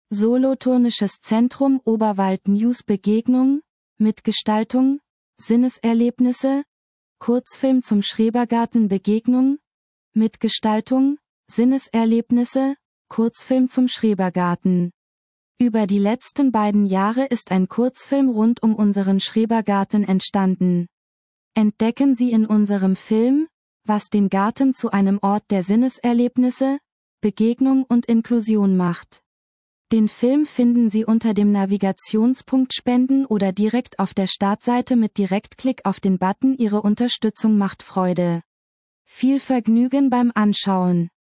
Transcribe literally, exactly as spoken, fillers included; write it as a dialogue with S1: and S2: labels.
S1: Solothurnisches Zentrum Oberwald News Begegnung, Mitgestaltung, Sinneserlebnisse, Kurzfilm zum Schrebergarten Begegnung, Mitgestaltung, Sinneserlebnisse, Kurzfilm zum Schrebergarten. Über die letzten beiden Jahre ist ein Kurzfilm rund um unseren Schrebergarten entstanden. Entdecken Sie in unserem Film, was den Garten zu einem Ort der Sinneserlebnisse, Begegnung und Inklusion macht. Den Film finden Sie unter dem Navigationspunkt Spenden oder direkt auf der Startseite mit Direktklick auf den Button Ihre Unterstützung macht Freude. Viel Vergnügen beim Anschauen.